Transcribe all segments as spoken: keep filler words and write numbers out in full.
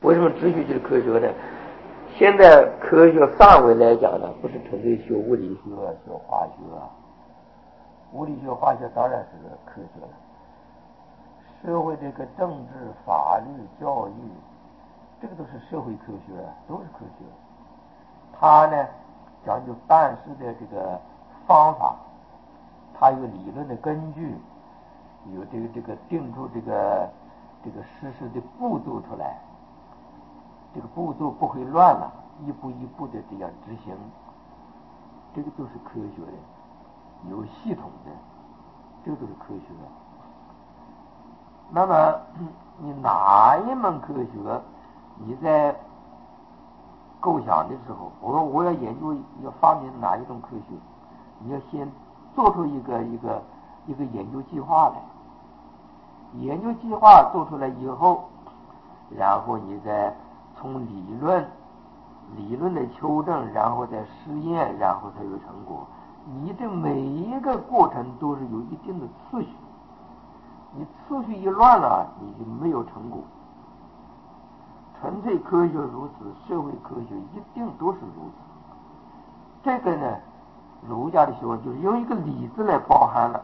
为什么秩序就是科学呢？现在科学范围来讲呢，不是纯粹学物理学、学化学啊，物理学、化学当然是科学了。社会这个政治、法律、教育，这个都是社会科学，都是科学。它呢讲究办事的这个方法，它有理论的根据，有这个这个定出这个这个实施的步骤出来，这个步骤不会乱了，一步一步的这样执行，这个都是科学的，有系统的，这个都是科学的。那么你哪一门科学，你在构想的时候，我说我要研究要发明哪一种科学，你要先做出一个一个一个研究计划来。研究计划做出来以后，然后你再从理论理论的求证，然后再实验，然后才有成果。你这每一个过程都是有一定的次序，你次序一乱了，你就没有成果。纯粹科学如此，社会科学一定都是如此。这个呢，儒家的学问就是用一个理字来包含了。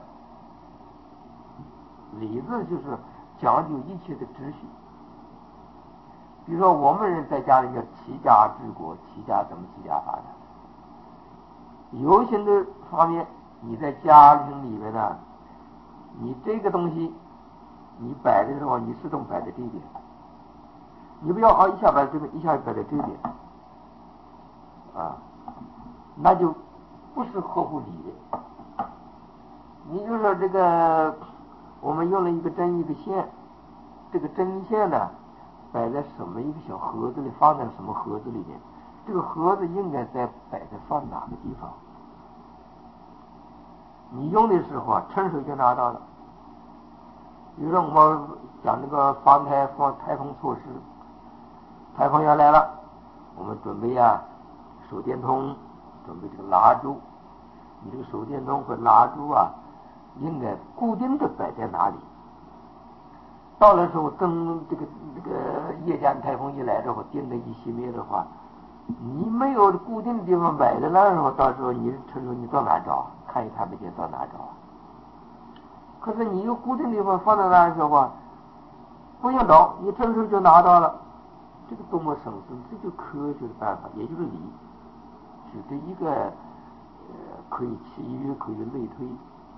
理字就是讲究一切的秩序。比如说我们人在家里叫齐家治国，齐家怎么齐家发展？有些的方面，你在家庭里面呢，你这个东西你摆的时候，你始终摆在这边，你不要啊一下摆这边，一下摆在这边啊，那就不是合乎理的。你就说这个我们用了一个针一个线，这个针线呢摆在什么一个小盒子里，放在什么盒子里面，这个盒子应该在摆在放哪个地方，你用的时候啊趁手就拿到了。比如说我们讲这个防台防台风措施，台风要来了，我们准备啊手电筒，准备这个蜡烛，你这个手电筒和蜡烛啊应该固定的摆在哪里？到了时候，等这个这个夜间台风一来之后，电灯一熄灭的话，你没有固定的地方摆的那时候，到时候你趁手你到哪找？看也看不见，到哪找？可是你有固定的地方放在那的时候，不用找，你趁手就拿到了。这个多么省事，这就科学的办法，也就是理，指的一个呃可以其余可以类推。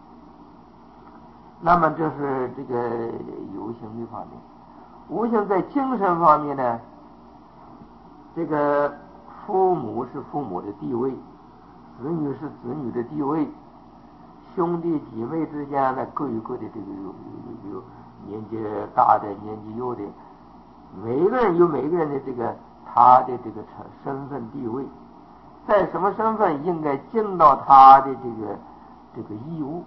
那么这是这个有形的方面，无形在精神方面呢，这个父母是父母的地位，子女是子女的地位，兄弟姐妹之间呢各有各的这个有有有年纪大的年纪幼的，每个人有每个人的这个他的这个身份地位，在什么身份应该尽到他的这个这个义务。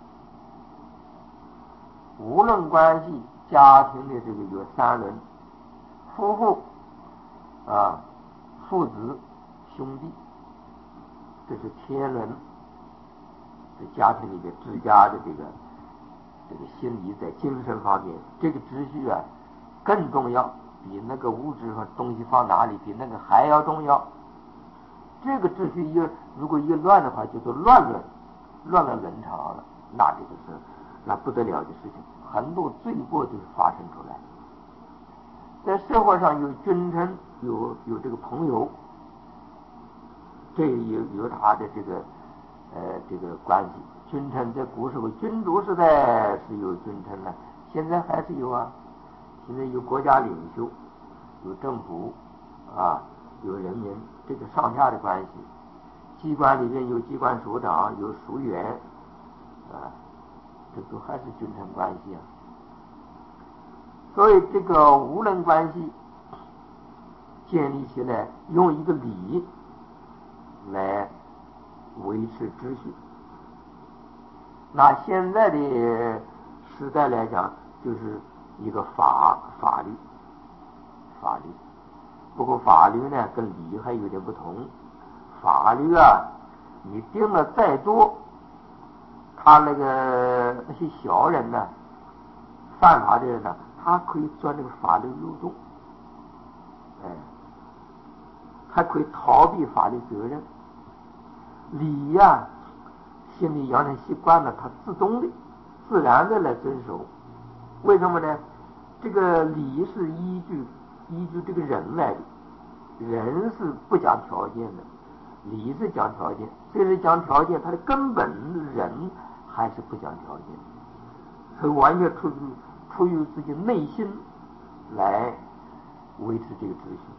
无论关系，家庭的这个有三轮，夫妇啊，父子兄弟，这是天伦。在家庭里面治家的这个这个心理，在精神方面，这个秩序啊更重要，比那个物质和东西放哪里比那个还要重要。这个秩序一如果一乱的话，就做乱伦，乱了伦常了，那这个是那不得了的事情，很多罪过就是发生出来。在社会上有君臣，有有这个朋友，这有有他的这个呃这个关系。君臣在古时候君主时代是有君臣了，现在还是有啊。现在有国家领袖，有政府啊，有人民，这个上下的关系。机关里面有机关首长，有属员啊，这都还是君臣关系啊。所以这个无人关系建立起来，用一个礼来维持秩序。那现在的时代来讲，就是一个法法律法律。不过法律呢跟礼还有点不同。法律啊，你定了再多，他那个那些小人呢，犯法的人呢，他可以钻这个法律漏洞哎，他可以逃避法律责任。礼呀、啊，心里养成习惯了，他自动的、自然的来遵守。为什么呢？这个礼是依据依据这个人来的，人是不讲条件的，礼是讲条件。虽然讲条件，它的根本人还是不讲条件，所以完全出于出于自己内心来维持这个秩序。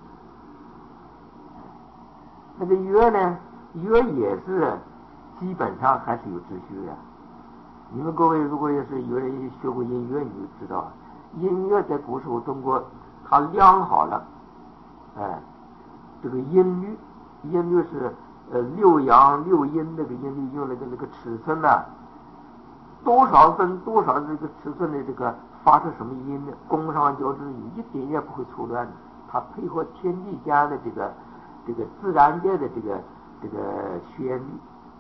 那个约呢？约也是基本上还是有秩序的。你们各位如果要是有人学过音乐，你就知道，音乐在古时候中国，它量好了，哎，这个音律，音律是呃六阳六音那个音律用那个那个尺寸呢、啊，多少分多少这个尺寸的这个发出什么音呢？宫商角徵羽一点也不会错乱的。它配合天地间的这个这个自然界的这个这个旋律，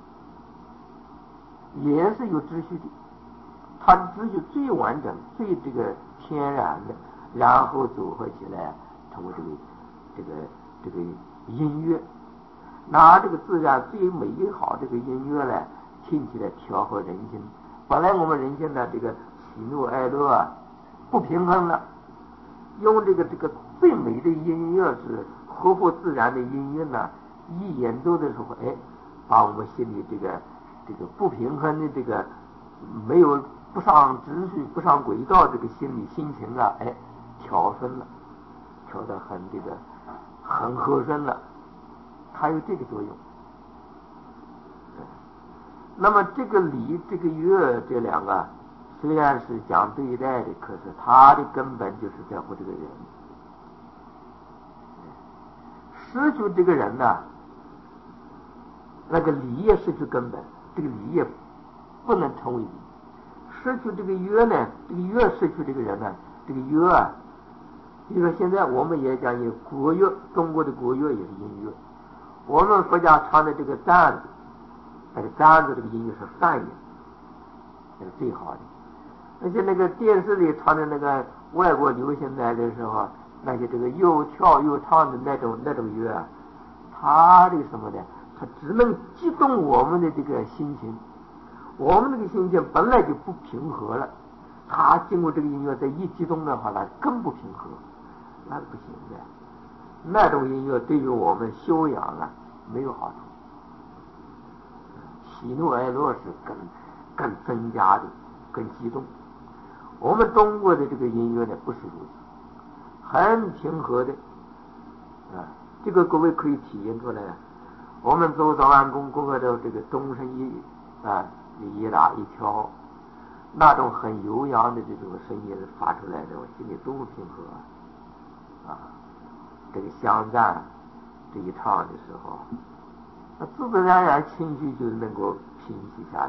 也是有秩序的。它的秩序最完整、最这个天然的，然后组合起来成为这个这个这个音乐。拿这个自然最美好这个音乐呢，听起来调和人心。本来我们人心的这个喜怒哀乐啊不平衡了，用这个这个最美的音乐是合乎自然的音乐呢，一演奏的时候，哎，把我们心里这个这个不平衡的这个没有不上秩序、不上轨道这个心理心情啊，哎，调顺了，调得很这个很和顺了，它有这个作用。那么这个礼、这个乐这两个虽然是讲对待的，可是它的根本就是在乎这个人。失去这个人呢，那个礼也失去根本，这个礼也不能成为礼。失去这个约呢，这个约失去这个人呢，这个约啊，比如说现在我们也讲有国乐，中国的国乐也是音乐。我们国家唱的这个簪子，那个簪子这个音乐是梵音，那是最好的。而且那个电视里唱的那个外国流行来的时候，那些这个又跳又唱的那种那种乐啊，它的什么呢？它只能激动我们的这个心情。我们那个心情本来就不平和了，他经过这个音乐再一激动的话，那更不平和，那是不行的。那种音乐对于我们修养啊没有好处，喜怒哀乐是更更增加的，更激动。我们中国的这个音乐呢不是如此，很平和的啊，这个各位可以体验出来。我们做早晚功功课的这个钟声一啊一打一敲，那种很悠扬的这种声音发出来的，我心里多么平和啊！这个香赞这一唱的时候，那自自然然情绪就能够平息下来。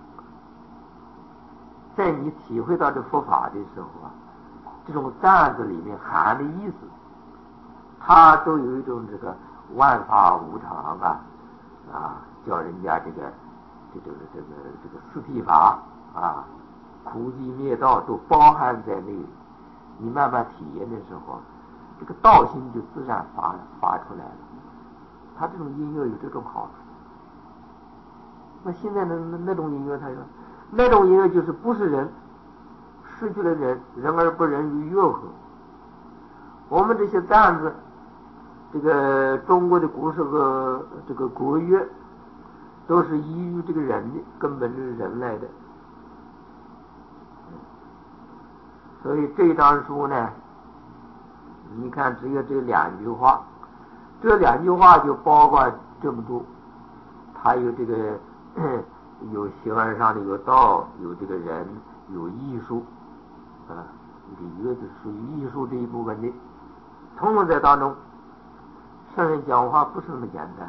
在你体会到这佛法的时候啊，这种赞子里面含的意思，它都有一种这个万法无常啊啊，叫人家这个这个这个这个四谛法啊，苦集灭道都包含在内里。你慢慢体验的时候，这个道心就自然发发出来了。他这种音乐有这种好处。那现在的那种音乐，他说那种音乐就是不是人，失去了人，人而不人于乐何？我们这些担子，这个中国的古时候这个国乐，都是依于这个人的，根本是人来的。所以这张书呢，你看只有这两句话，这两句话就包括这么多。它有这个有形而上的，有道，有这个人，有艺术啊，礼乐就是属于艺术这一部分的，通通在当中。圣人讲话不是那么简单的。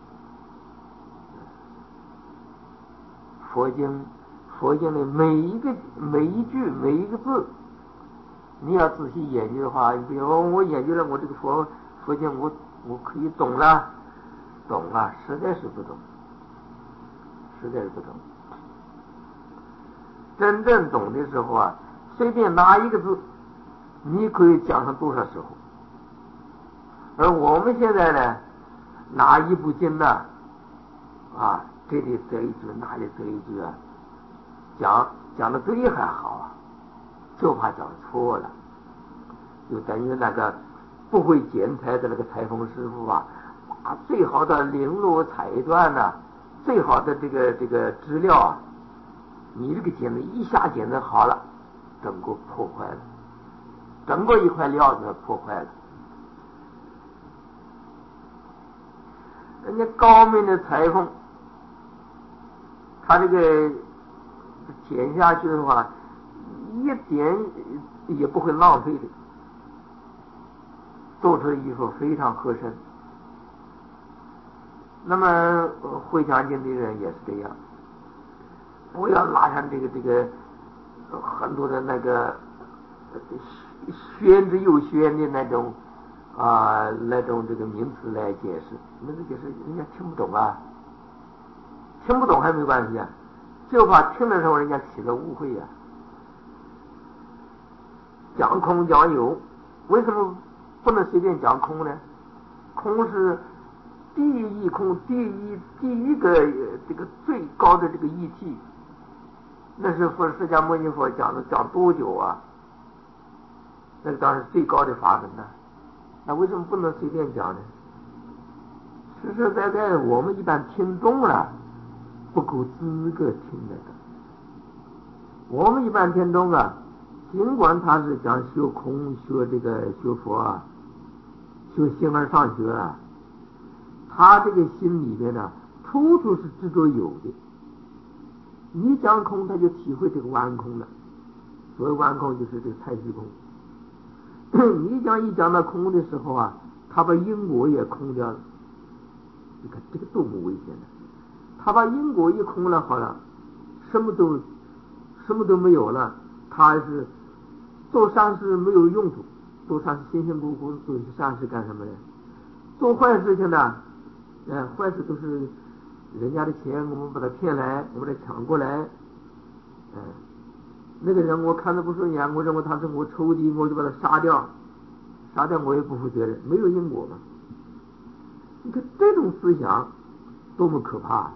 佛经佛经的每一个每一句每一个字，你要仔细研究的话，你比如说我研究了我这个佛佛经，我我可以懂了，懂了，实在是不懂，实在是不懂。真正懂的时候啊，随便拿一个字，你可以讲上多少时候。 而我们现在呢，拿一部经呢，啊，这里这一句，那里这一句啊，讲讲的对还好啊，就怕讲错了，就等于那个不会剪裁的那个裁缝师傅啊，把最好的绫罗彩缎呐，最好的这个这个资料啊，你这个剪子一下剪得好了，整个破坏了，整个一块料子破坏了。人家高明的裁缝，他这个剪下去的话，一点也不会浪费的，做出的衣服非常合身。那么会讲经的人也是这样，不要拉上这个这个很多的那个玄之又玄的那种啊、呃、那种这个名词来解释，那个解释人家听不懂啊，听不懂还没关系啊，就怕听的时候人家起了误会呀、啊。讲空讲有，为什么不能随便讲空呢？空是第一空，第一第一个这个最高的这个义谛，那是佛释迦牟尼佛讲的，讲多久啊？那当然是最高的法门呢、啊。那为什么不能随便讲呢？实实在在我们一般听众了，不够资格听那个。我们一般听众啊，尽管他是讲学空、学这个学佛啊，学形而上学啊，他这个心里面呢，处处是执着有的。你讲空，他就体会这个完空了。所谓完空，就是这个太虚空。你讲一讲到空的时候啊，他把因果也空掉了。你看这个多么危险呢！他把因果一空了，好了，什么都什么都没有了。他是做善事没有用处，做善事辛辛苦苦做善事干什么呢？做坏事情呢？呃，坏事都是人家的钱，我们把他骗来，我们把他抢过来。嗯、呃，那个人我看他不顺眼，我认为他是我仇敌，我就把他杀掉，杀掉我也不负责任，没有因果嘛。你看这种思想多么可怕！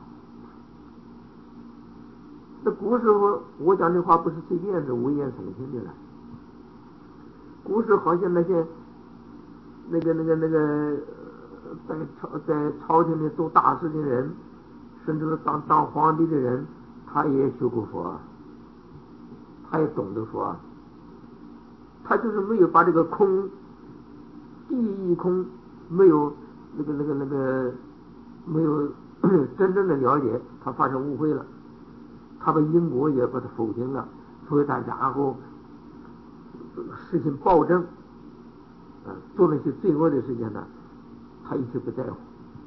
那古时候我讲的话不是随便是危言耸听的了。古时好像那些那个那个那个在朝在朝廷里做大事的人，甚至是当当皇帝的人，他也学过佛，他也懂得佛，他就是没有把这个空第一空没有那个那个那个没有真正的了解，他发生误会了，他把因果也把它否定了，所以他然后实行暴政，啊，做那些罪恶的事情呢，他一直不在乎，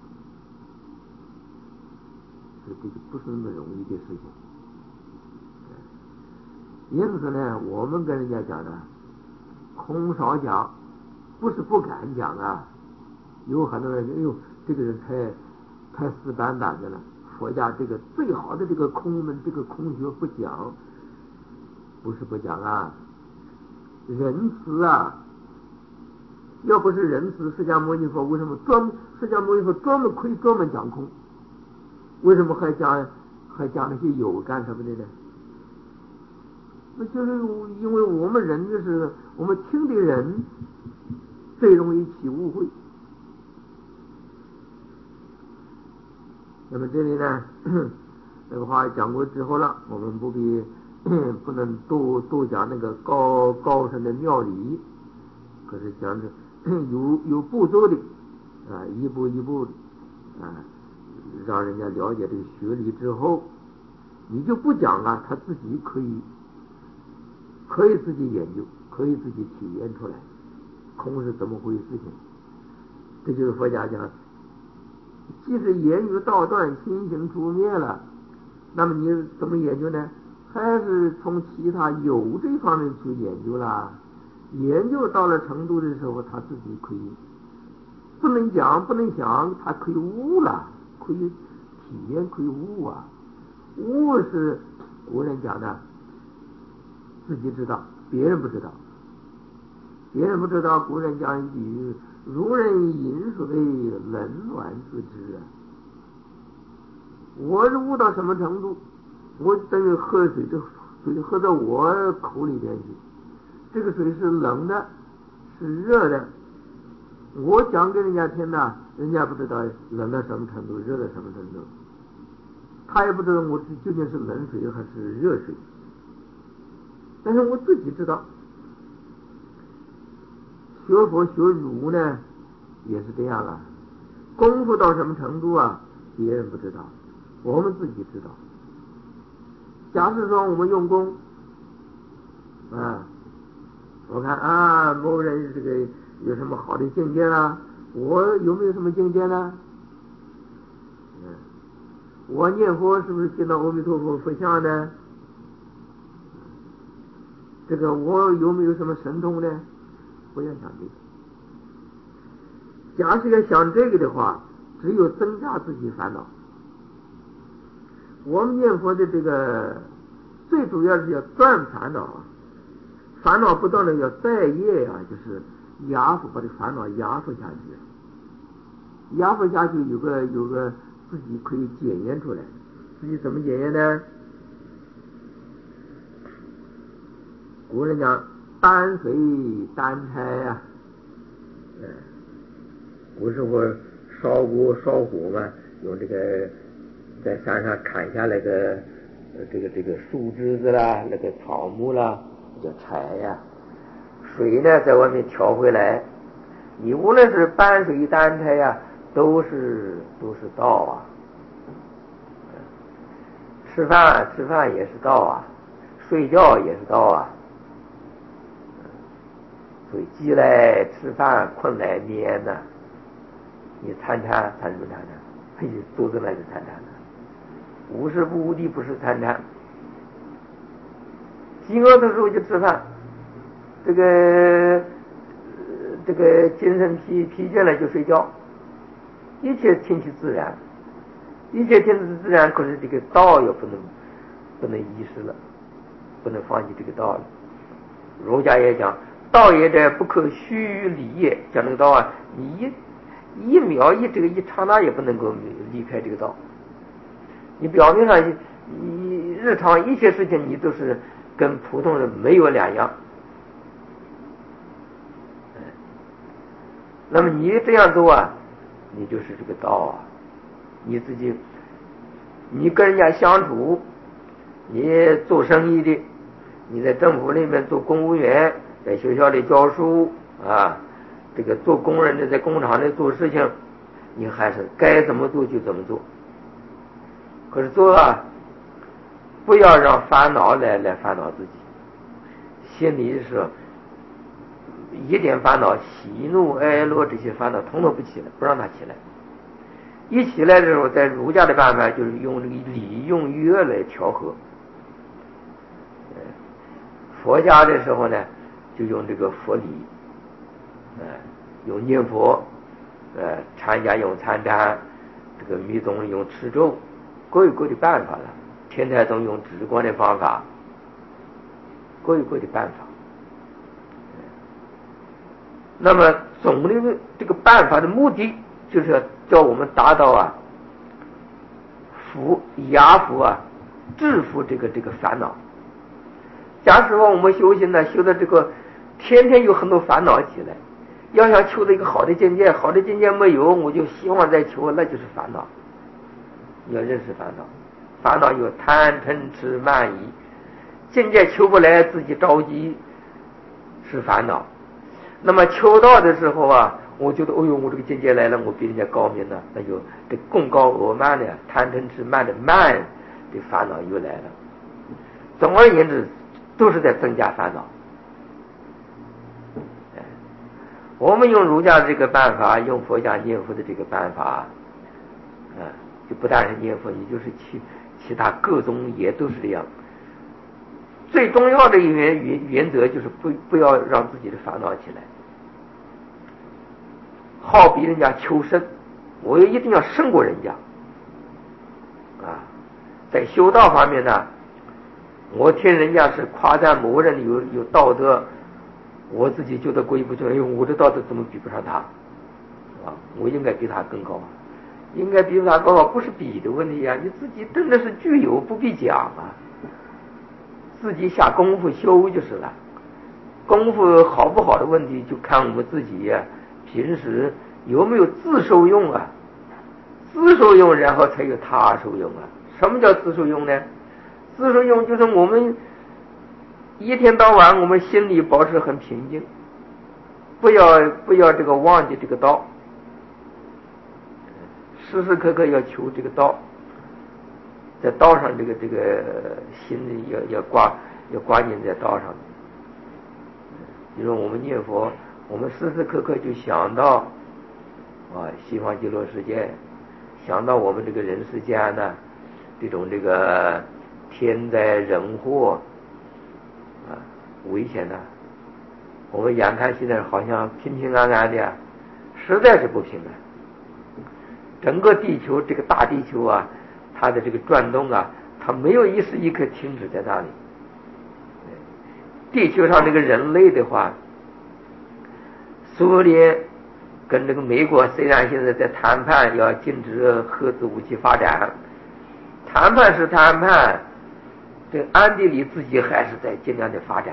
所以这就不是那么容易的事情。因此呢，我们跟人家讲的空少讲，不是不敢讲啊。有很多人哎呦，这个人太太死板板的了。佛家这个最好的这个空门，这个空学不讲，不是不讲啊。仁慈啊，要不是仁慈，释迦牟尼佛为什么专门释迦牟尼佛专门可以专门讲空？为什么还讲还讲那些有干什么的呢？那就是因为我们人就是我们听的人最容易起误会。那么这里呢，这个话讲过之后了，我们不必不能多多讲那个高高深的妙理，可是讲的有有步骤的啊，一步一步的啊，让人家了解这个学理之后，你就不讲啊，他自己可以可以自己研究，可以自己体验出来空是怎么回事情。这就是佛家讲，即使言语道断，心行出灭了，那么你怎么研究呢？还是从其他有这方面去研究啦。研究到了程度的时候，他自己可以不能讲不能想，他可以悟了，可以体验，可以悟啊。悟是古人讲的，自己知道，别人不知道。别人不知道，古人讲一句如人饮水，冷暖自知啊。我是悟到什么程度，我等于喝水，这水喝到我口里边去，这个水是冷的，是热的，我讲给人家听呢，人家不知道冷到什么程度，热到什么程度，他也不知道我究竟是冷水还是热水，但是我自己知道。学佛学儒呢也是这样啊，功夫到什么程度啊，别人不知道，我们自己知道。假设说我们用功啊，我看啊某人这个有什么好的境界啦，我有没有什么境界呢？嗯，我念佛是不是见到阿弥陀佛佛像呢？这个我有没有什么神通呢？不要想这个。假设要想这个的话，只有增加自己烦恼。我们念佛的这个最主要是要断烦恼啊，烦恼不断的要带业啊，就是压伏，把这烦恼压伏下去，压伏下去有个有个自己可以检验出来，自己怎么检验呢？古人讲担水担柴啊，嗯，古时候烧锅烧火嘛，用这个在山上砍下来个呃这个这个树枝子啦，那个草木啦，叫柴呀、啊。水呢在外面挑回来，你无论是搬水担柴呀、啊，都是都是道啊。吃饭吃饭也是道啊，睡觉也是道啊。所以饥来吃饭，困来眠呐、啊。你参禅参什么禅呢？嘿，坐在那就参禅了。无事不无地不是参禅。饥饿的时候就吃饭，这个、呃、这个精神疲疲倦了就睡觉，一切听其自然，一切听其自然。可是这个道也不能不能遗失了，不能放弃这个道了。儒家也讲道也者不可虚离也，讲这个道啊，你一一秒一这个一刹那也不能够离开这个道。你表面上你日常一切事情你都是跟普通人没有两样，那么你这样做啊，你就是这个道啊。你自己你跟人家相处，你做生意的，你在政府里面做公务员，在学校里教书啊，这个做工人的在工厂里做事情，你还是该怎么做就怎么做。可是做啊，不要让烦恼来来烦恼自己，心里是一点烦恼，喜怒哀乐这些烦恼统统不起来，不让它起来。一起来的时候，在儒家的办法就是用这个礼用乐来调和。佛家的时候呢，就用这个佛礼，呃，用念佛，呃，禅家用参禅，这个密宗用持咒，各有各的办法了。天台宗用止观的方法，各有各的办法。那么总的这个办法的目的，就是要叫我们达到啊，伏压伏啊，制服这个这个烦恼。假使说我们修行呢，修的这个天天有很多烦恼起来，要想求的一个好的境界，好的境界没有，我就希望再求，那就是烦恼。你要认识烦恼，烦恼有贪嗔痴慢疑，境界求不来，自己着急是烦恼。那么求道的时候啊，我觉得哦呦，我这个境界来了，我比人家高明了，那就这贡高我慢的贪嗔痴慢的慢的烦恼又来了。总而言之，都是在增加烦恼。我们用儒家的这个办法，用佛家念佛的这个办法，啊，就不但是念佛，你就是其其他各宗也都是这样。最重要的一原原原则就是不不要让自己的烦恼起来。好比人家求生，我也一定要胜过人家啊。在修道方面呢，我听人家是夸赞某人有有道德，我自己觉得过意不去，哎呦，我的道德怎么比不上他？ 啊，我应该比他更高，应该比他高，不是比的问题啊，你自己真的是具有不必讲啊，自己下功夫修就是了。功夫好不好的问题，就看我们自己呀、啊，平时有没有自受用啊？自受用，然后才有他受用啊。什么叫自受用呢？自受用就是我们一天到晚，我们心里保持很平静，不要不要这个忘记这个道，时时刻刻要求这个道，在道上这个这个心里要要挂要挂念在道上。比如我们念佛，我们时时刻刻就想到啊西方极乐世界，想到我们这个人世间呢，这种这个天灾人祸啊危险的，我们眼看现在好像平平安安的，实在是不平安。整个地球这个大地球啊，它的这个转动啊，它没有一时一刻停止在那里。地球上这个人类的话，苏联跟这个美国虽然现在在谈判要禁止核子武器发展，谈判是谈判，这暗地里自己还是在尽量的发展。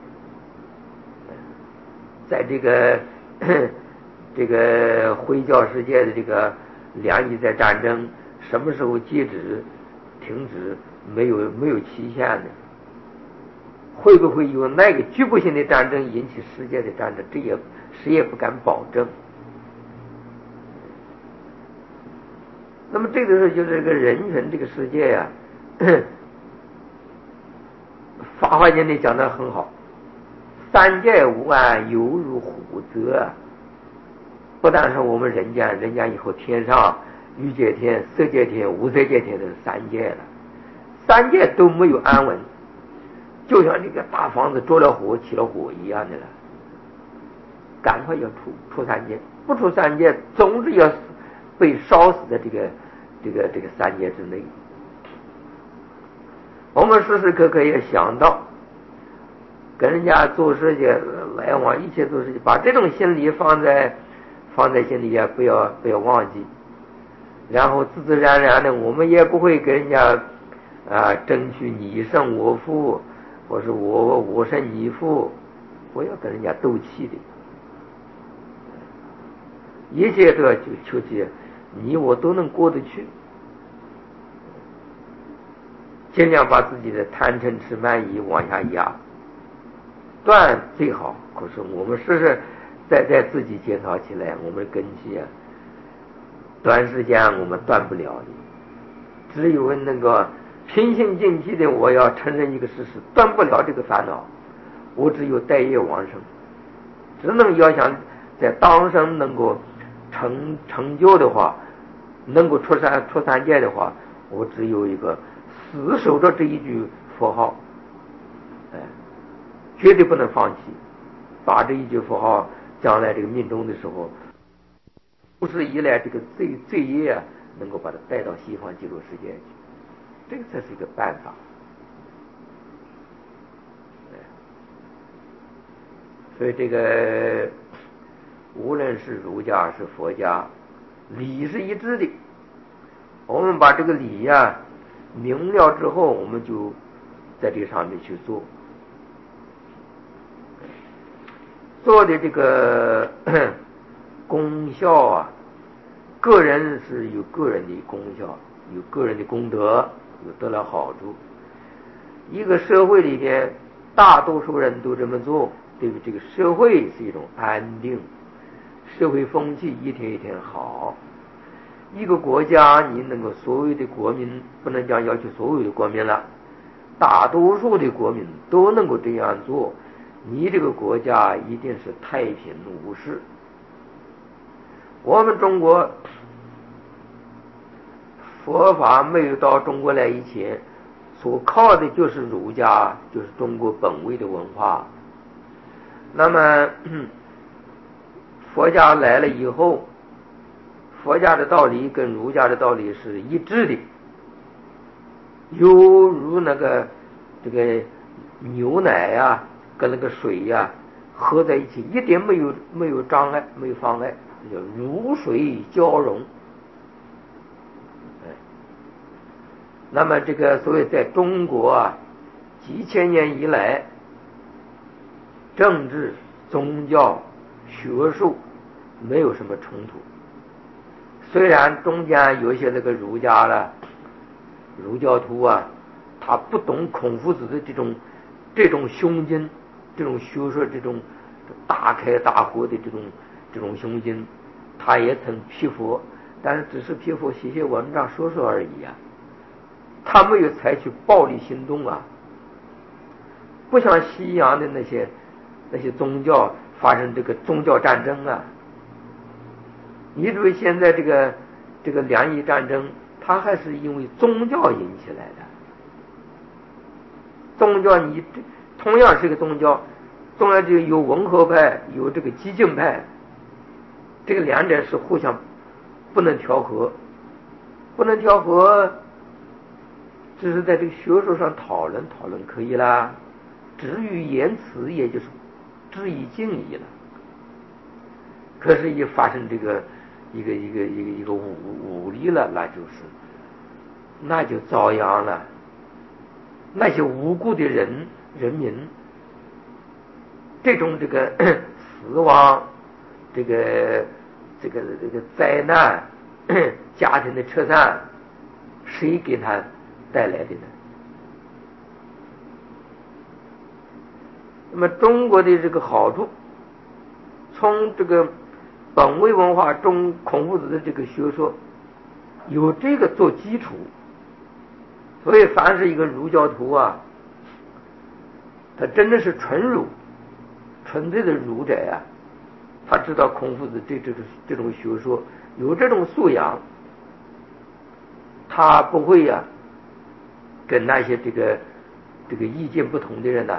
在这个这个回教世界的这个两伊在战争什么时候截止停止，没有没有期限的。会不会有那个局部性的战争引起世界的战争，这也谁也不敢保证。那么这个时候就是这个人权这个世界呀、啊，法华经里讲得很好，三界无岸犹如虎泽。不但是我们人间，人间以后天上欲界天、色界天、无色界天的三界了，三界都没有安稳，就像这个大房子着了火起了火一样的了，赶快要出出三界，不出三界总是要被烧死在这个这个这个三界之内。我们时时刻刻也想到跟人家做事情来往，一切做事情，把这种心理放在放在心里也不要不要忘记，然后自自然然的我们也不会跟人家啊争取你胜我负，或是我我胜你负，不要跟人家斗气的，一切都要求求去你我都能过得去，尽量把自己的贪嗔痴慢疑往下压，断最好。可是我们试试再再自己检讨起来，我们的根基啊，短时间我们断不了的。只有那个平心静气的，我要承认一个事实，断不了这个烦恼。我只有待业往生，只能要想在当生能够成成就的话，能够出三出三界的话，我只有一个死守着这一句佛号，哎，绝对不能放弃。把这一句佛号将来这个命中的时候，不是依赖这个罪罪业啊，能够把它带到西方极乐世界去，这个才是一个办法。所以这个无论是儒家是佛家，理是一致的。我们把这个理呀、啊、明了之后，我们就在这个上面去做。做的这个功效啊，个人是有个人的功效，有个人的功德，有得了好处。一个社会里边大多数人都这么做，对于这个社会是一种安定，社会风气一天一天好。一个国家你能够所有的国民，不能讲要求所有的国民了，大多数的国民都能够这样做，你这个国家一定是太平无事。我们中国佛法没有到中国来以前，所靠的就是儒家，就是中国本位的文化。那么佛家来了以后，佛家的道理跟儒家的道理是一致的，犹如那个这个牛奶呀、啊、跟那个水呀、啊、合在一起，一点没有没有障碍，没有妨碍， 这叫如水交融。哎，那么这个所谓在中国啊，几千年以来，政治、宗教、学术没有什么冲突。虽然中间有一些那个儒家了、儒教徒啊，他不懂孔夫子的这种这种胸襟，这种学说，这种大开大合的这种这种胸襟，他也曾批驳，但是只是批驳写写文章说说而已啊，他没有采取暴力行动啊，不像西洋的那些那些宗教发生这个宗教战争啊。你注意现在这个这个两伊战争，它还是因为宗教引起来的。宗教你同样是个宗教，宗教就有温和派，有这个激进派，这个两者是互相不能调和，不能调和，只是在这个学术上讨论讨论可以啦，至于言辞也就是致以敬意了。可是，一发生这个一个一个一个一个武武力了，那就是那就遭殃了。那些无辜的人人民，这种这个死亡，这个这个这个灾难，家庭的拆散，谁给他带来的呢？那么中国的这个好处，从这个本位文化中孔夫子的这个学说有这个做基础，所以凡是一个儒教徒啊，他真的是纯儒，纯粹的儒者啊，他知道孔夫子这这种这种学说，有这种素养，他不会呀、啊、跟那些这个这个意见不同的人呐、啊，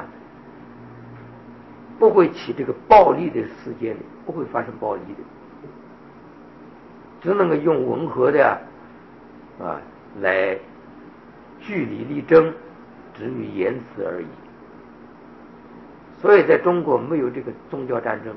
不会起这个暴力的事件的，不会发生暴力的，只能够用温和的啊啊来据理力争，止于言辞而已。所以在中国没有这个宗教战争，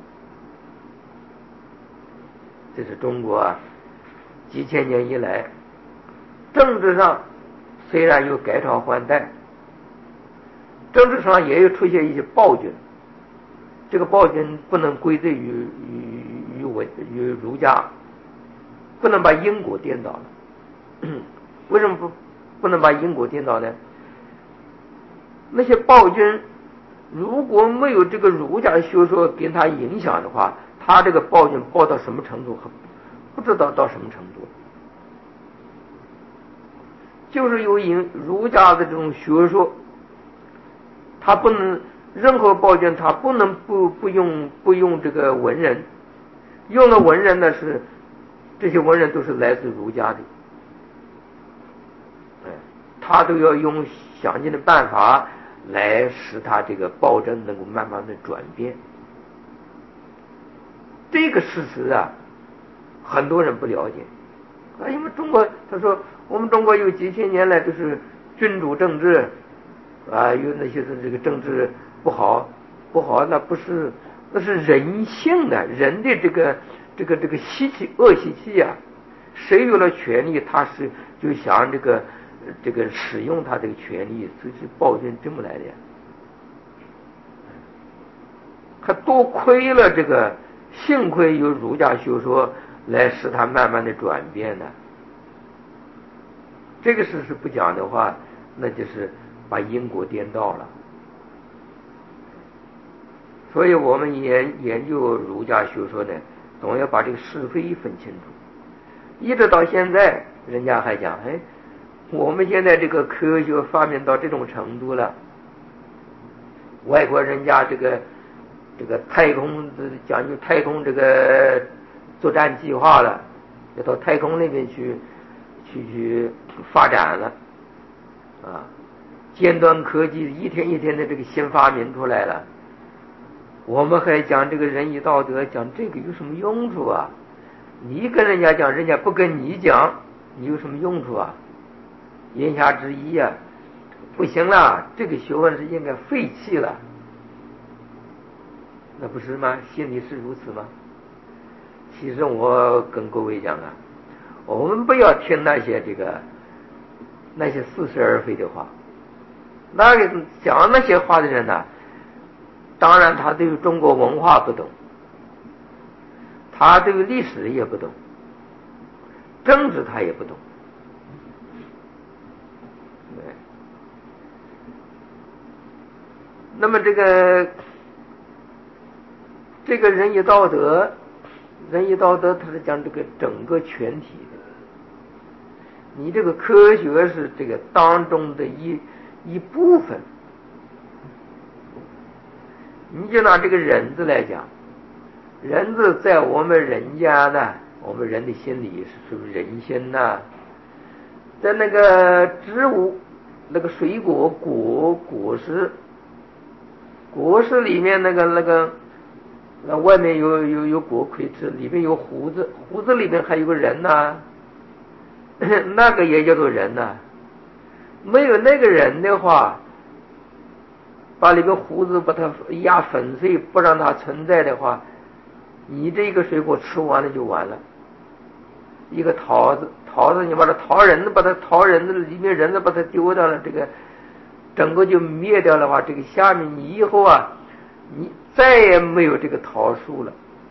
这是中国啊几千年以来政治上虽然有改朝换代，政治上也有出现一些暴君，这个暴君不能归罪于于于文于儒家，不能把因果颠倒了。为什么不不能把因果颠倒呢？那些暴君如果没有这个儒家学说给他影响的话，他这个暴君暴到什么程度，不知道到什么程度。就是由于儒家的这种学说，他不能任何暴君，他不能不不用不用这个文人，用的文人呢是这些文人都是来自儒家的，他都要用想尽的办法来使他这个暴政能够慢慢的转变。这个事实啊，很多人不了解啊，因为中国他说我们中国有几千年来都是君主政治啊，有那些是这个政治不好不好，那不是那是人性的人的这个这个这个习气恶习气啊，谁有了权利，他是就想这个这个使用他这个权利，所以是暴君这么来的呀。他多亏了这个，幸亏有儒家学说来使他慢慢的转变呢。这个事实不讲的话，那就是把因果颠倒了。所以我们研研究儒家学说呢，总要把这个是非分清楚。一直到现在，人家还讲，哎，我们现在这个科学发明到这种程度了，外国人家这个这个太空讲究太空这个作战计划了，要到太空那边去去去发展了啊，尖端科技一天一天的这个新发明出来了，我们还讲这个仁义道德，讲这个有什么用处啊？你跟人家讲，人家不跟你讲，你有什么用处啊？言下之意啊，不行了，这个学问是应该废弃了，那不是吗？心里是如此吗？ 其实我跟各位讲啊，我们不要听那些这个那些似是而非的话。那个讲那些话的人呢，当然他对于中国文化不懂，他对于历史也不懂，政治他也不懂。对，那么这个这个仁义道德，仁义道德它是讲这个整个全体的，你这个科学是这个当中的一一部分。你就拿这个人字来讲，人字在我们人家呢，我们人的心里是属于人心呐。在那个植物，那个水果果果实，果实里面那个那个，那外面有有有果可以吃，里面有胡子，胡子里面还有个人呐，那个也叫做人呐。没有那个人的话，把里边胡子把它压粉碎，不让它存在的话，你这个水果吃完了就完了。一个桃子，桃子你把它桃仁子，把它桃仁子里面仁子把它丢掉了，这个整个就灭掉的话，这个下面你以后啊，你再也没有这个桃树了，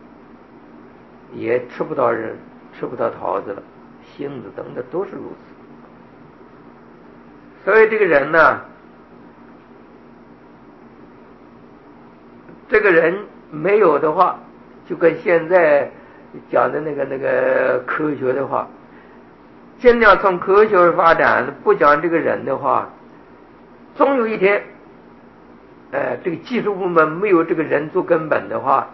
也吃不到人，吃不到桃子了，杏子等等都是如此。所以这个人呢，这个人没有的话，就跟现在讲的那个那个科学的话，尽量从科学发展，不讲这个人的话，总有一天，呃，这个技术部门没有这个人做根本的话，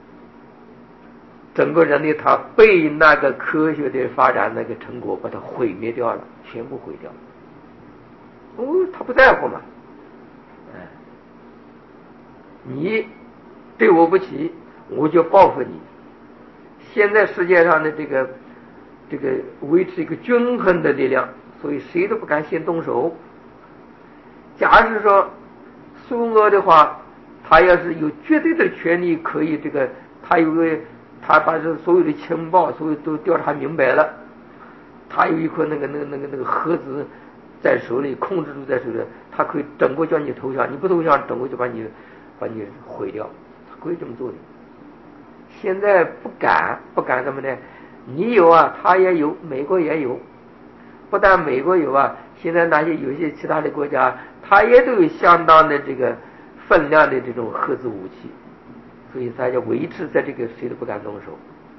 整个人类他被那个科学的发展那个成果把它毁灭掉了，全部毁掉了。哦，他不在乎嘛，哎，你对我不起，我就报复你。现在世界上的这个这个维持一个均衡的力量，所以谁都不敢先动手。假使说苏俄的话，他要是有绝对的权利，可以这个他有个他把这所有的情报所有都调查明白了，他有一颗那个那个那个那个核子在手里，控制住在手里，他可以整个叫你投降，你不投降，整个就把你把你毁掉，他可以这么做的。现在不敢，不敢什么呢？你有啊，他也有，美国也有，不但美国有啊，现在那些有些其他的国家，他也都有相当的这个分量的这种核子武器，所以大家维持在这个谁都不敢动手，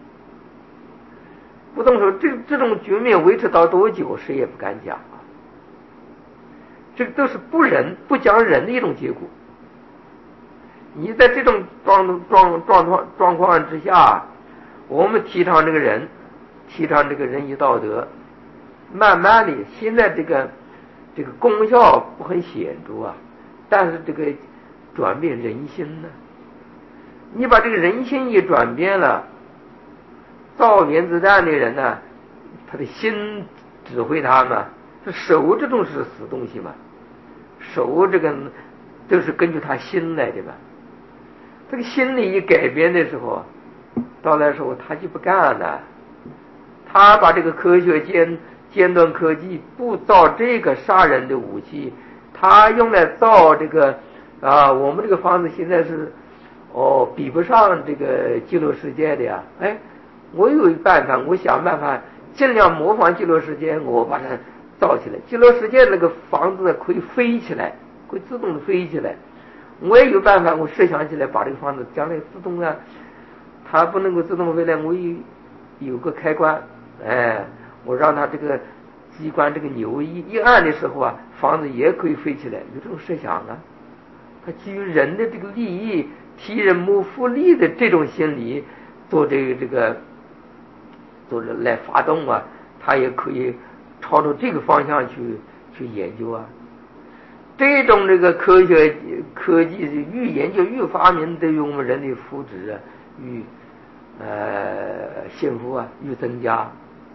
不动手，这这种局面维持到多久，谁也不敢讲啊。这个都是不仁不讲仁的一种结果。你在这种状状状况状况之下，我们提倡这个人，提倡这个仁义道德，慢慢的，现在这个这个功效不很显著啊，但是这个转变人心呢，你把这个人心一转变了，造原子弹的人呢，他的心指挥他嘛，这手这种是死东西嘛，手这个都是根据他心来的嘛。这个心理一改变的时候，到那时候他就不干了，他把这个科学尖尖端科技不造这个杀人的武器，他用来造这个啊，我们这个房子现在是哦比不上这个极乐世界的呀。哎，我有一办法，我想办法尽量模仿极乐世界，我把它造起来。极乐世界那个房子可以飞起来，可以自动的飞起来。我也有办法，我设想起来把这个房子将来自动啊，它不能够自动飞来，我有有个开关，哎，我让它这个机关这个钮一一按的时候啊，房子也可以飞起来，有这种设想啊。它基于人的这个利益，替人谋福利的这种心理，做这个这个做着来发动啊，它也可以朝着这个方向去去研究啊。这种这个科学科技愈研究愈发明，对于我们人的福祉啊，愈呃幸福啊愈增加。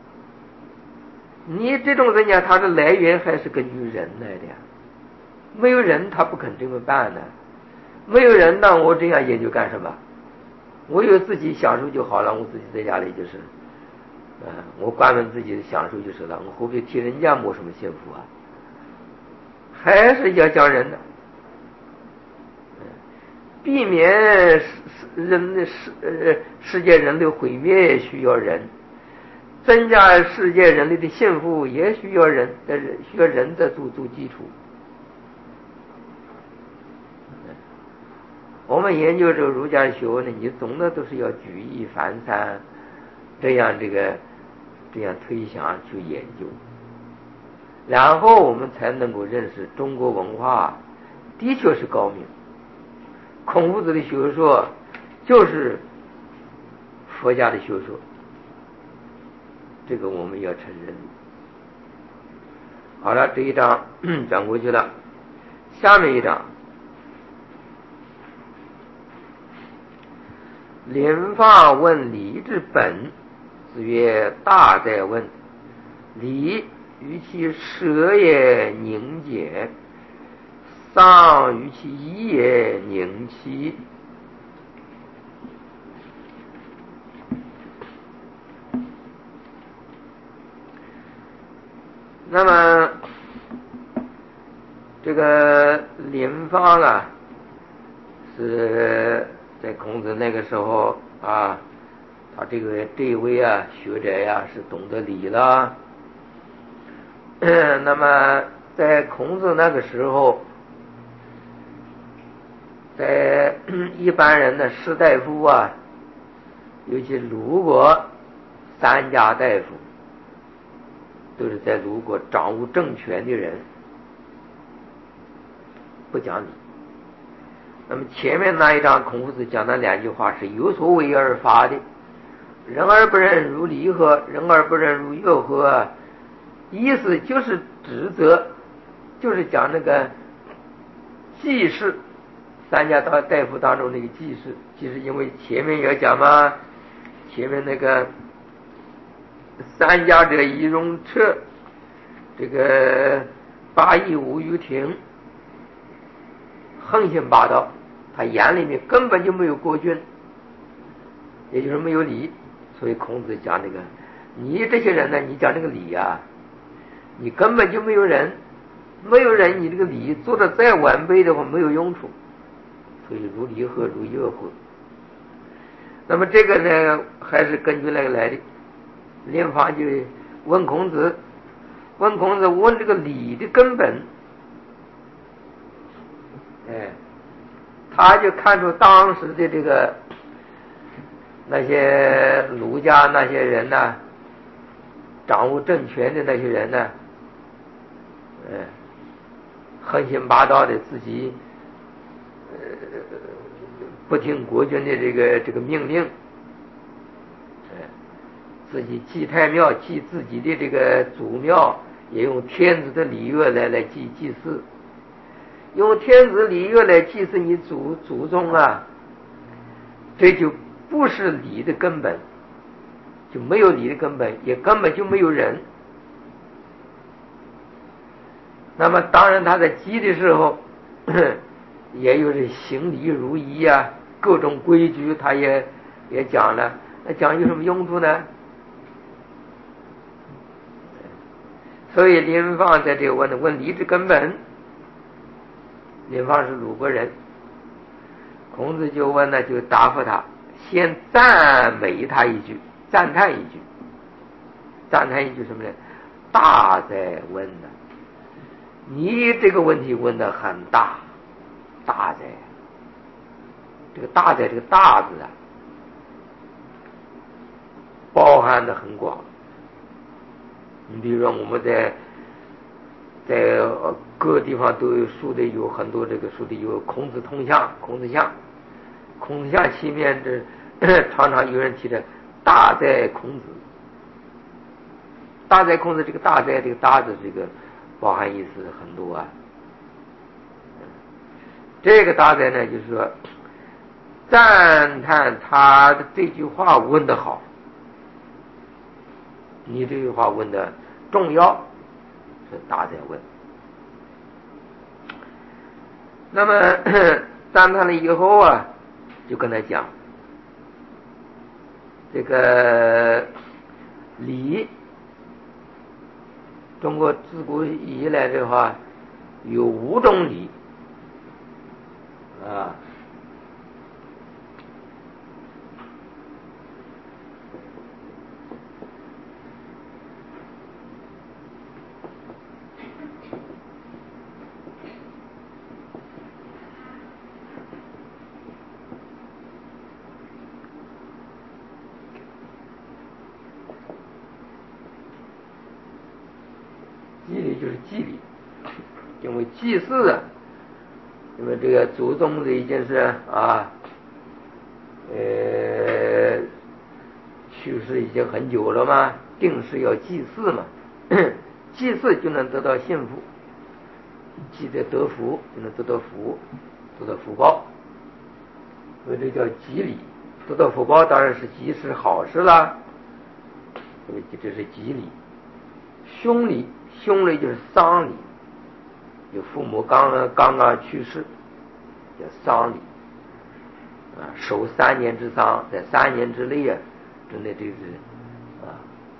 你这种增加，它的来源还是根据人来的呀。没有人他不肯这么办呢，没有人，那我这样研究干什么？ 我有自己享受就好了，我自己在家里就是，呃，我关门自己的享受就是了，我何必替人家谋什么幸福啊？还是要讲人的，避免人的世呃世界人类毁灭需要人，增加世界人类的幸福也需要人，但是需要人的做做基础。我们研究这个儒家学问呢，你总的都是要举一反三，这样这个这样推想去研究，然后我们才能够认识中国文化的确是高明。孔夫子的学说就是佛家的学说，这个我们要承认。好了，这一章讲过去了，下面一章。临放问礼之本，子曰：大在问。礼于其舍也宁简，丧于其义也宁戚。那么这个临放啊，是在孔子那个时候啊，他这个这一位啊学者呀、啊、是懂得礼了。那么在孔子那个时候，在一般人的士大夫啊，尤其鲁国三家大夫，都是在鲁国掌握政权的人，不讲理。那么前面那一章孔夫子讲的两句话是有所为而发的，人而不仁如礼何，人而不仁如乐何，意思就是指责，就是讲那个季氏三家大大夫当中那个季氏，其实因为前面要讲嘛，前面那个三家者仪容彻，这个八佾舞于庭，横行霸道，他眼里面根本就没有国君，也就是没有礼。所以孔子讲这个，你这些人呢，你讲这个礼啊，你根本就没有人，没有人，你这个礼做的再完备的话没有用处。所以如礼何如乐何。那么这个呢，还是根据那个来的。临放就问孔子，问孔子问这个礼的根本，哎，他就看出当时的这个那些儒家那些人呢、啊，掌握政权的那些人呢、啊，哎，横行霸道的，自己呃不听国君的这个这个命令，哎，自己祭太庙，祭自己的这个祖庙，也用天子的礼乐来来祭祭祀，用天子礼乐来祭祀你祖祖宗啊，这就不是礼的根本，就没有礼的根本，也根本就没有人。那么当然他在祭的时候也有这行礼如仪啊，各种规矩他也也讲了，那讲有什么用处呢？所以临放在这个问问礼之根本，临放是鲁国人，孔子就问呢，就答复他，先赞美他一句，赞叹一句，赞叹一句什么呢？大在问呢，你这个问题问得很大，大在，这个大在这个大字啊，包含的很广。你比如说我们在在各个地方都有竖的，有很多这个竖的有孔子铜像、孔子像，孔子像前面这常常有人提着大在孔子，大在孔子，这个大在这个大字这个包含意思很多啊。这个大在呢，就是说赞叹他的这句话问得好，你这句话问的重要，是大在问。那么赞叹了以后啊，就跟他讲， 这个礼，中国自古以来的话有五种礼啊。祭礼就是祭礼，因为祭祀啊，因为这个祖宗的已经是啊，呃，去世已经很久了嘛，定是要祭祀嘛，祭祀就能得到幸福，祭得得福就能得到福，得到福报，所以这叫祭礼。得到福报当然是吉事好事啦，所以这是祭礼。凶礼，凶礼就是丧礼，有父母刚刚刚去世，叫丧礼啊，守三年之丧，在三年之内啊，之内这是啊，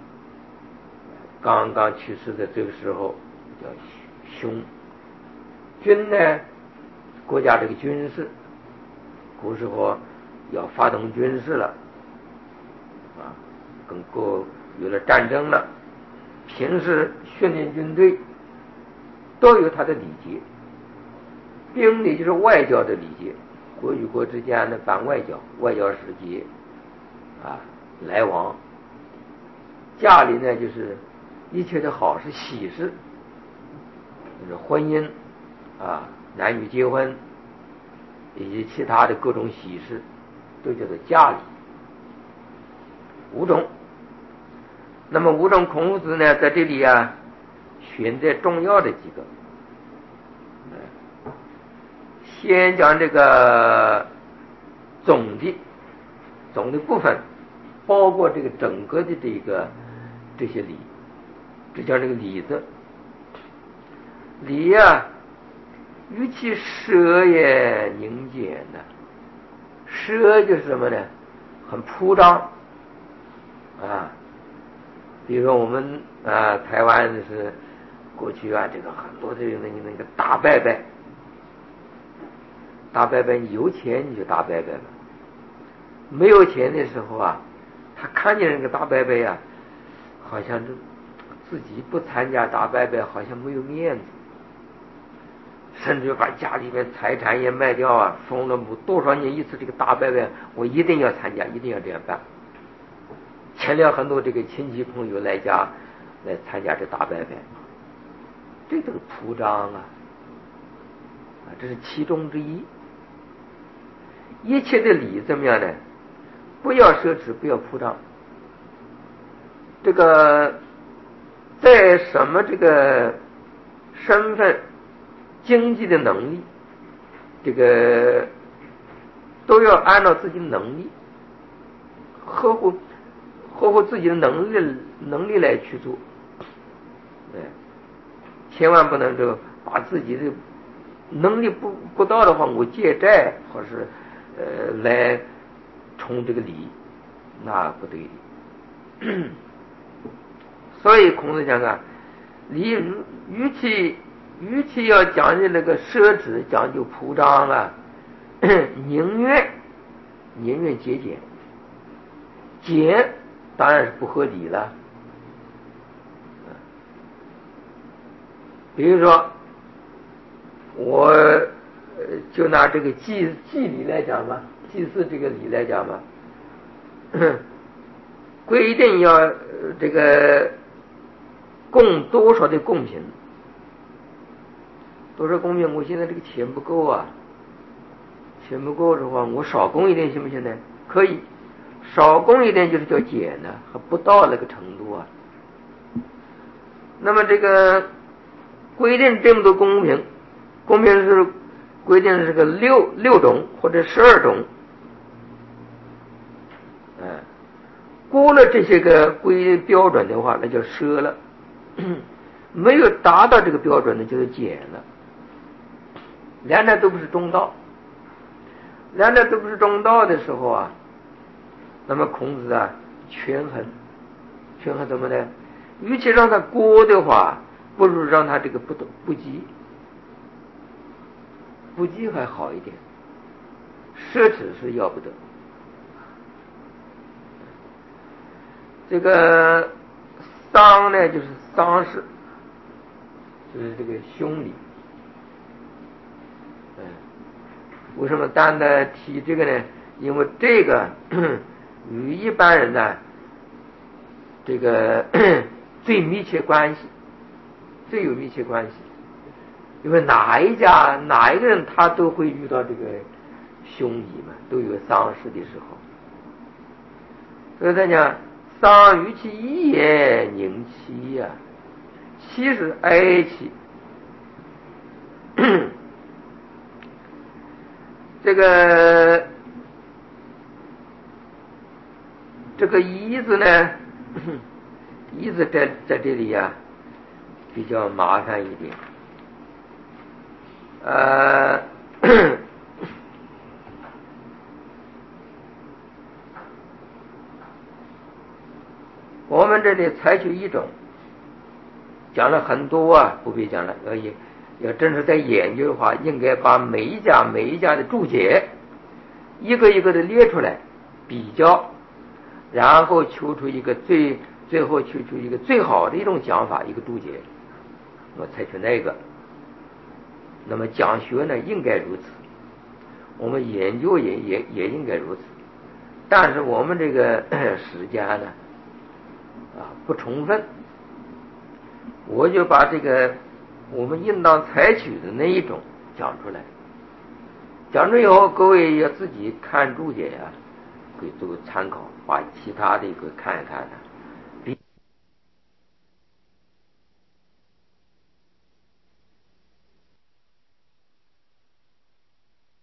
刚刚去世的这个时候叫凶。军呢，国家这个军事，古时候要发动军事了啊，跟国有了战争了。平时训练军队都有他的礼节，兵礼就是外交的礼节，国与国之间的办外交，外交使节啊来往。家里呢就是一切的好事喜事，就是婚姻啊，男女结婚以及其他的各种喜事，都叫做家礼。五种。那么五种孔子呢在这里啊选择重要的几个，先讲这个总的总的部分，包括这个整个的这个这些礼，这叫这个礼字。礼啊，与其奢也宁简呢，奢就是什么呢？很铺张啊。比如说我们啊，台湾是过去啊，这个很多的那个那个大拜拜，大拜拜，你有钱你就大拜拜了，没有钱的时候啊，他看见那个大拜拜呀、啊，好像是自己不参加大拜拜，好像没有面子，甚至把家里面财产也卖掉啊，封了墓，多少年一次这个大拜拜，我一定要参加，一定要这样办。牵了很多这个亲戚朋友来家来参加这大拜拜，这都是铺张啊，啊，这是其中之一。一切的礼怎么样呢？不要奢侈，不要铺张。这个在什么这个身份、经济的能力，这个都要按照自己的能力呵护。呵护自己的能力能力来去做，哎，千万不能就把自己的能力不不到的话，我借债或是呃来充这个礼，那不对的。所以孔子讲啊，礼与其与其要讲究那个奢侈，讲究铺张啊，宁愿宁愿节俭，俭。当然是不合理了。比如说，我就拿这个祭祭礼来讲吧，祭祀这个礼来讲吧，规定要这个供多少的贡品，多少贡品？我现在这个钱不够啊，钱不够的话，我少供一点行不行呢？可以。少供一点就是叫俭呢，还不到那个程度啊。那么这个规定这么多公平，公平是规定是个六六种或者十二种，哎、呃，过了这些个规标准的话，那叫奢了；没有达到这个标准的，就是俭了。两者都不是中道，两者都不是中道的时候啊。那么孔子啊权衡，权衡怎么呢？与其让他过的话，不如让他这个不不及，不及还好一点，奢侈是要不得。这个丧呢，就是丧事，就是这个凶礼。嗯，为什么单单提这个呢？因为这个与一般人呢，这个最密切关系，最有密切关系。因为哪一家哪一个人他都会遇到这个凶礼嘛，都有丧事的时候。所以他讲丧于其一也，宁戚呀，戚是哀戚。这个这个一字呢，一字在在这里呀、啊，比较麻烦一点。呃，我们这里采取一种，讲了很多啊，不必讲了。而且要真是在研究的话，应该把每一家每一家的注解一个一个的列出来比较，然后求出一个最最后求出一个最好的一种讲法，一个注解，我采取那个。那么讲学呢，应该如此，我们研究也也也应该如此。但是我们这个时间呢，啊不充分，我就把这个我们应当采取的那一种讲出来。讲出以后，各位要自己看注解呀、啊，可以做个参考，把其他的一个看一看呢。